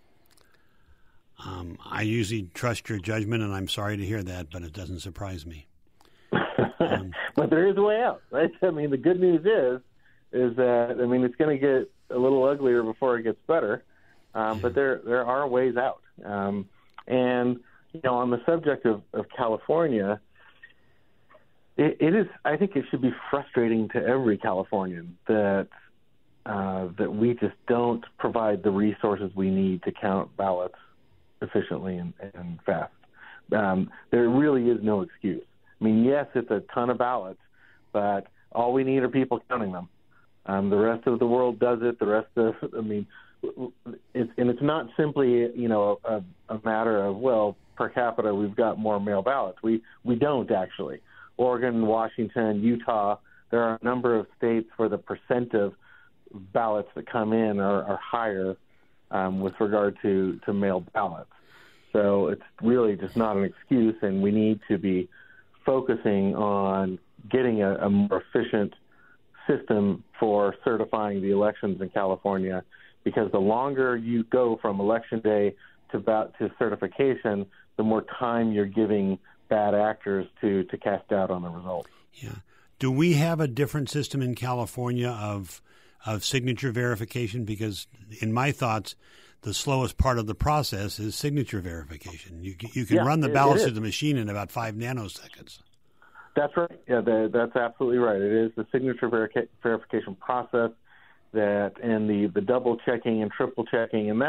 Um, I usually trust your judgment, and I'm sorry to hear that, but it doesn't surprise me. Um, but there is a way out, right? I mean, the good news is, is that, I mean, it's going to get a little uglier before it gets better, um, yeah. but there there are ways out. Um, and, you know, on the subject of, of California, it, it is, I think it should be frustrating to every Californian that Uh, that we just don't provide the resources we need to count ballots efficiently and, and fast. Um, there really is no excuse. I mean, yes, it's a ton of ballots, but all we need are people counting them. Um, the rest of the world does it. The rest of, I mean, it's, and it's not simply, you know, a, a matter of, well, per capita, we've got more mail ballots. We, we don't actually. Oregon, Washington, Utah, there are a number of states where the percent of ballots that come in are, are higher um, with regard to, to mail ballots. So it's really just not an excuse, and we need to be focusing on getting a, a more efficient system for certifying the elections in California, because the longer you go from election day to, about, to certification, the more time you're giving bad actors to, to cast doubt on the results. Yeah. Do we have a different system in California of of signature verification? Because in my thoughts, the slowest part of the process is signature verification. You you can yeah, run the it, ballots it through the machine in about five nanoseconds. That's right. Yeah, the, that's absolutely right. It is the signature verica- verification process that, and the, the double checking and triple checking, and that's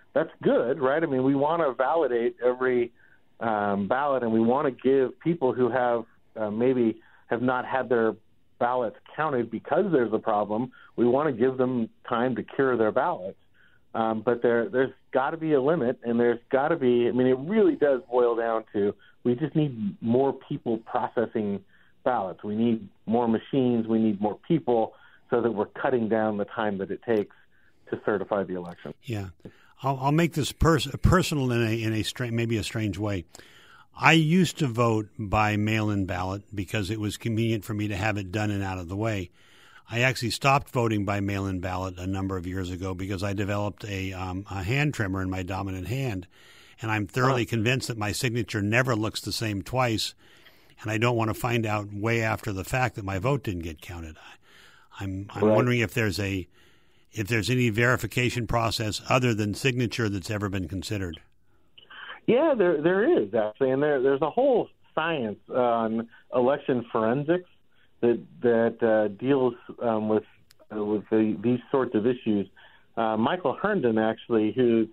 that's good, right? I mean, we want to validate every um, ballot, and we want to give people who have uh, maybe have not had their ballots counted because there's a problem, we want to give them time to cure their ballots. Um, but there, there's got to be a limit, and there's got to be, I mean, it really does boil down to we just need more people processing ballots. We need more machines. We need more people so that we're cutting down the time that it takes to certify the election. Yeah. I'll, I'll make this pers- personal in a, in a stra- maybe a strange way. I used to vote by mail-in ballot because it was convenient for me to have it done and out of the way. I actually stopped voting by mail-in ballot a number of years ago because I developed a, um, a hand tremor in my dominant hand, and I'm thoroughly oh. convinced that my signature never looks the same twice, and I don't want to find out way after the fact that my vote didn't get counted. I, I'm, I'm right. wondering if there's a if there's any verification process other than signature that's ever been considered. Yeah, there there is actually, and there there's a whole science on election forensics that that uh, deals um, with uh, with the, these sorts of issues. Uh, Michael Herndon, actually, who's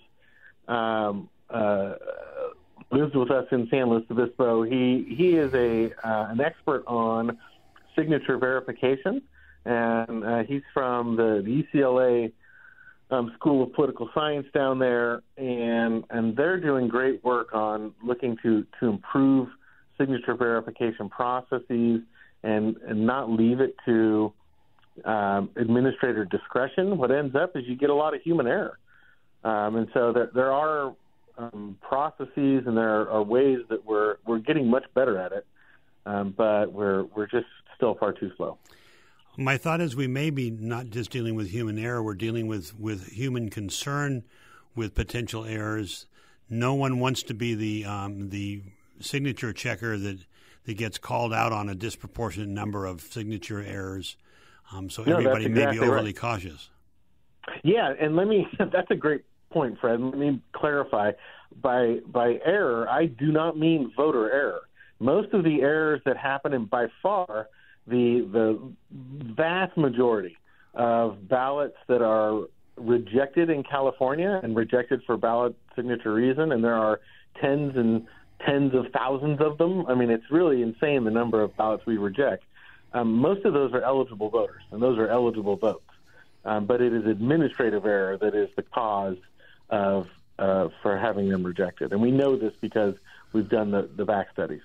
um, uh, lives with us in San Luis Obispo, he he is a uh, an expert on signature verification, and uh, he's from the, the U C L A Um, School of Political Science down there, and and they're doing great work on looking to, to improve signature verification processes and, and not leave it to um, administrator discretion. What ends up is you get a lot of human error. Um, and so there, there are um, processes and there are ways that we're we're getting much better at it, um, but we're we're just still far too slow. My thought is we may be not just dealing with human error, we're dealing with, with human concern with potential errors. No one wants to be the um, the signature checker that, that gets called out on a disproportionate number of signature errors. Um, so no, everybody exactly may be overly right. cautious. Yeah, and let me – that's a great point, Fred. Let me clarify. By by error, I do not mean voter error. Most of the errors that happen, and by far – The the vast majority of ballots that are rejected in California and rejected for ballot signature reason, and there are tens and tens of thousands of them. I mean, it's really insane the number of ballots we reject. Um, most of those are eligible voters, and those are eligible votes. Um, but it is administrative error that is the cause of uh, for having them rejected. And we know this because we've done the, the V A C studies.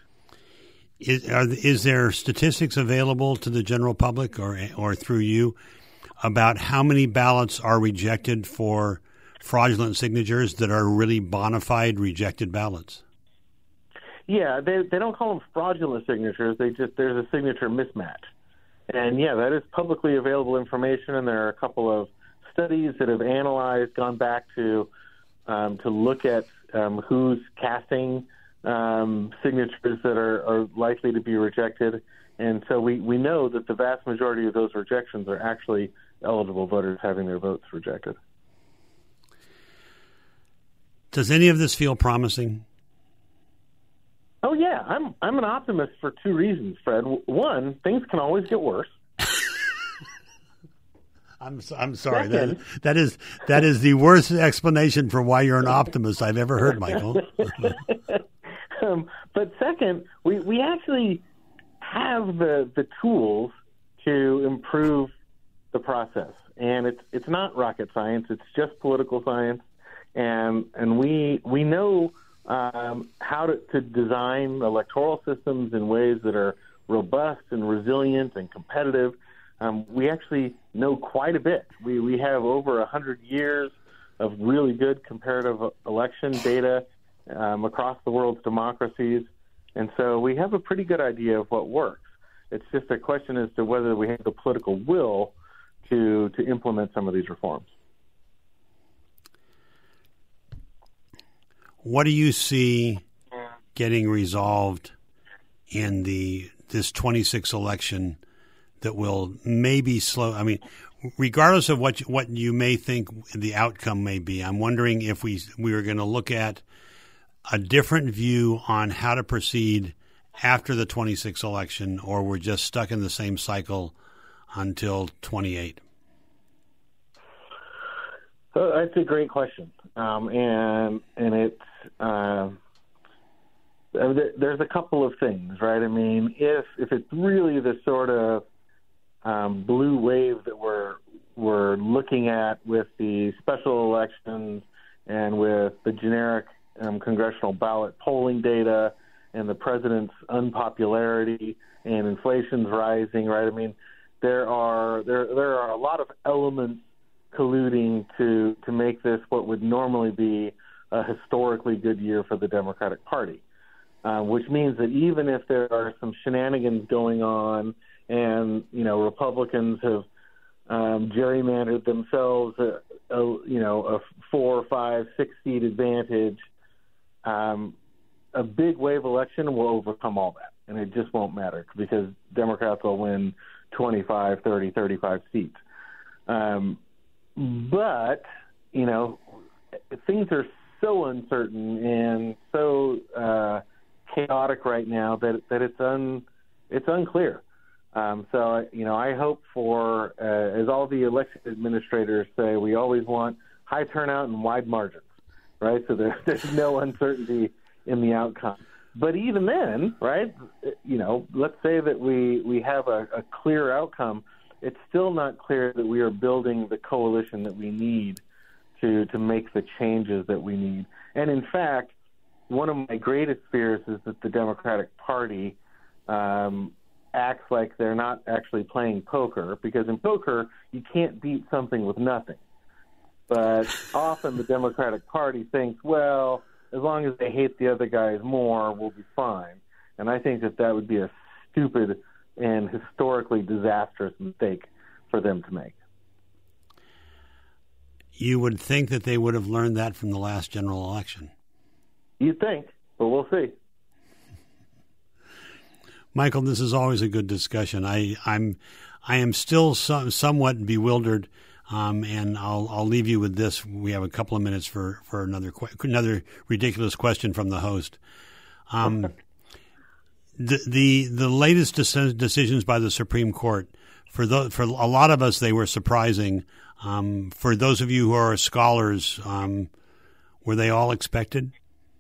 Is, are, is there statistics available to the general public or or through you about how many ballots are rejected for fraudulent signatures that are really bona fide rejected ballots? Yeah, they they don't call them fraudulent signatures. They just there's a signature mismatch, and yeah, that is publicly available information. And there are a couple of studies that have analyzed, gone back to um, to look at um, who's casting Um, signatures that are, are likely to be rejected. And so we, we know that the vast majority of those rejections are actually eligible voters having their votes rejected. Does any of this feel promising? Oh, yeah. I'm I'm an optimist for two reasons, Fred. One, things can always get worse. I'm I'm sorry. That, that is that is the worst explanation for why you're an optimist I've ever heard, Michael. Um, but second, we, we actually have the the tools to improve the process, and it's it's not rocket science. It's just political science, and and we we know um, how to, to design electoral systems in ways that are robust and resilient and competitive. Um, we actually know quite a bit. We we have over a hundred years of really good comparative election data Um, across the world's democracies, and so we have a pretty good idea of what works. It's just a question as to whether we have the political will to to implement some of these reforms. What do you see getting resolved in the this twenty-six election that will maybe slow? I mean, regardless of what you, what you may think the outcome may be, I'm wondering if we we are going to look at a different view on how to proceed after the twenty-six election, or we're just stuck in the same cycle until twenty-eight? Well, that's a great question, um, and and it's uh, there's a couple of things, right? I mean, if if it's really the sort of um, blue wave that we're we're looking at with the special elections and with the generic um, congressional ballot polling data and the president's unpopularity and inflation's rising, right? I mean, there are there there are a lot of elements colluding to to make this what would normally be a historically good year for the Democratic Party, uh, which means that even if there are some shenanigans going on and, you know, Republicans have um, gerrymandered themselves a, a, you know, a four, five, six seat advantage, um, a big wave election will overcome all that, and it just won't matter because Democrats will win twenty-five, thirty, thirty-five seats. Um, But, you know, things are so uncertain and so uh, chaotic right now that that it's un it's unclear. Um, so, you know, I hope for, uh, as all the election administrators say, we always want high turnout and wide margins, right? So there, there's no uncertainty in the outcome. But even then, right, you know, let's say that we, we have a, a clear outcome. It's still not clear that we are building the coalition that we need to to make the changes that we need. And in fact, one of my greatest fears is that the Democratic Party um, acts like they're not actually playing poker, because in poker, you can't beat something with nothing. But often the Democratic Party thinks, well, as long as they hate the other guys more, we'll be fine. And I think that that would be a stupid and historically disastrous mistake for them to make. You would think that they would have learned that from the last general election. You'd think, but we'll see. Michael, this is always a good discussion. I, I'm, I am still some, somewhat bewildered, um, and I'll, I'll leave you with this. We have a couple of minutes for, for another another ridiculous question from the host. Um, The, the the latest decisions by the Supreme Court, for the, for a lot of us, they were surprising. Um, for those of you who are scholars, um, were they all expected?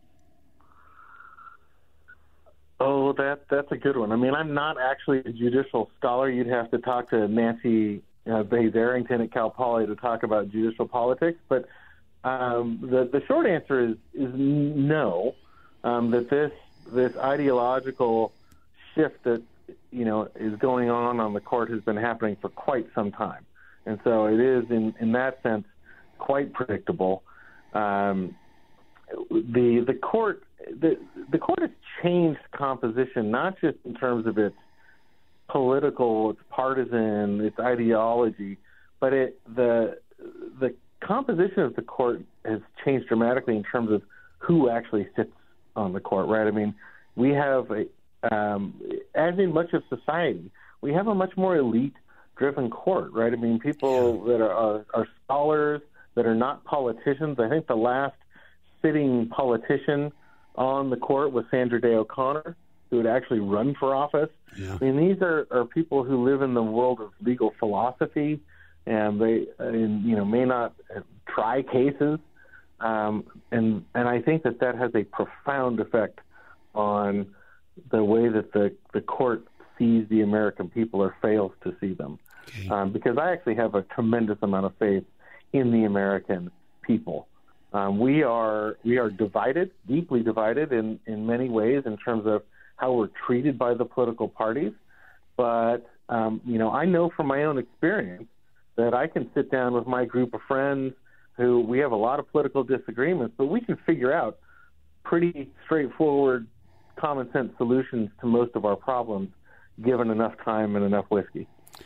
Oh, that that's a good one. I mean, I'm not actually a judicial scholar. You'd have to talk to Nancy uh, Bayes-Arrington at Cal Poly to talk about judicial politics. But um, the the short answer is is no. Um, that this. This ideological shift that, you know, is going on on the court has been happening for quite some time. And so it is, in, in that sense, quite predictable. Um, the the court the, the court has changed composition, not just in terms of its political, its partisan, its ideology, but it the the composition of the court has changed dramatically in terms of who actually sits on the court, right? I mean, we have, a, um, as in much of society, we have a much more elite-driven court, right? I mean, people that are, are, are scholars, that are not politicians. I think the last sitting politician on the court was Sandra Day O'Connor, who had actually run for office. Yeah. I mean, these are, are people who live in the world of legal philosophy, and they, and, you know, may not try cases. Um, and and I think that that has a profound effect on the way that the, the court sees the American people or fails to see them. Okay. Um, because I actually have a tremendous amount of faith in the American people. Um, we are we are divided, deeply divided in, in many ways in terms of how we're treated by the political parties. But, um, you know, I know from my own experience that I can sit down with my group of friends who we have a lot of political disagreements, but we can figure out pretty straightforward, common sense solutions to most of our problems, given enough time and enough whiskey.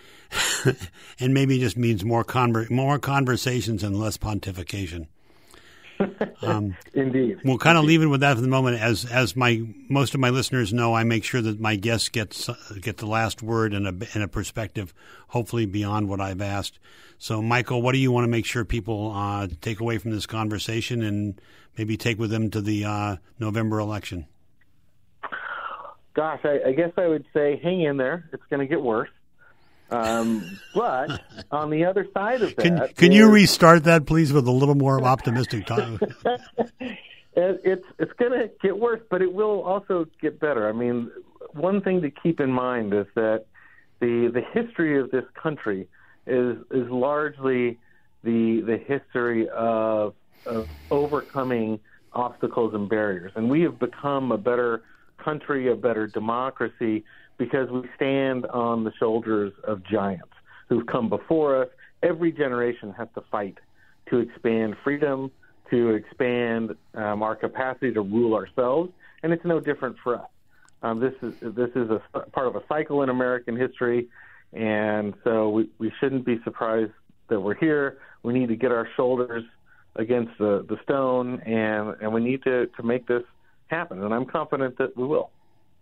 And maybe it just means more conver- more conversations and less pontification. Um, Indeed. We'll kind of leave it with that for the moment. As as my most of my listeners know, I make sure that my guests get get the last word and a and a perspective, hopefully beyond what I've asked. So, Michael, what do you want to make sure people uh, take away from this conversation and maybe take with them to the uh, November election? Gosh, I, I guess I would say hang in there. It's going to get worse. Um, but on the other side of that, can, can is, you restart that, please, with a little more optimistic talk? it, it's it's going to get worse, but it will also get better. I mean, one thing to keep in mind is that the the history of this country is is largely the the history of, of overcoming obstacles and barriers, and we have become a better country, a better democracy, because we stand on the shoulders of giants who've come before us. Every generation has to fight to expand freedom, to expand um, our capacity to rule ourselves, and it's no different for us. Um, this is this is a part of a cycle in American history, and so we, we shouldn't be surprised that we're here. We need to get our shoulders against the, the stone, and, and we need to, to make this happen, and I'm confident that we will.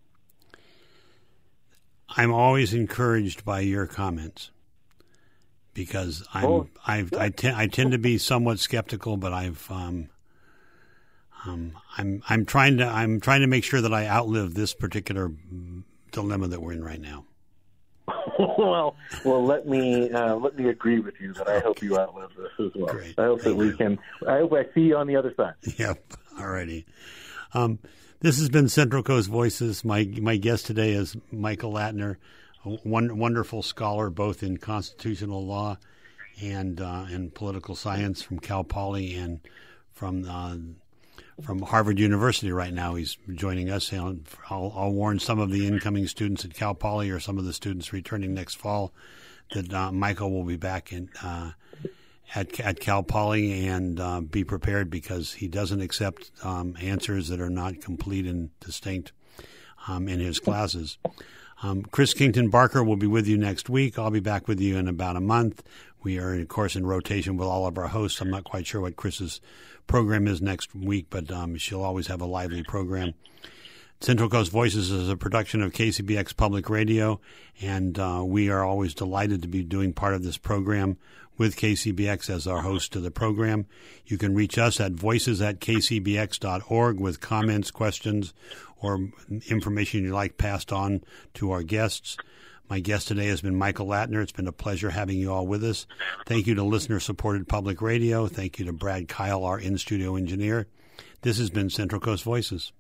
I'm always encouraged by your comments because I'm oh, I've, I, te- I tend to be somewhat skeptical, but I've um, um, I'm I'm trying to I'm trying to make sure that I outlive this particular dilemma that we're in right now. well, well, let me uh, let me agree with you that I okay. hope you outlive this as well. Great. I hope Thank that we you. can. I hope I see you on the other side. Yep. All righty. Um, This has been Central Coast Voices. My my guest today is Michael Latner, a one, wonderful scholar both in constitutional law and uh, in political science from Cal Poly and from uh, from Harvard University. Right now, he's joining us. I'll, I'll warn some of the incoming students at Cal Poly or some of the students returning next fall that uh, Michael will be back in. Uh, At, at Cal Poly, and uh, be prepared because he doesn't accept um, answers that are not complete and distinct um, in his classes. Um, Chris Kington Barker will be with you next week. I'll be back with you in about a month. We are, of course, in rotation with all of our hosts. I'm not quite sure what Chris's program is next week, but um, she'll always have a lively program. Central Coast Voices is a production of K C B X Public Radio, and uh, we are always delighted to be doing part of this program with K C B X as our host to the program. You can reach us at voices at k c b x dot org with comments, questions, or information you'd like passed on to our guests. My guest today has been Michael Latner. It's been a pleasure having you all with us. Thank you to listener-supported Public Radio. Thank you to Brad Kyle, our in-studio engineer. This has been Central Coast Voices.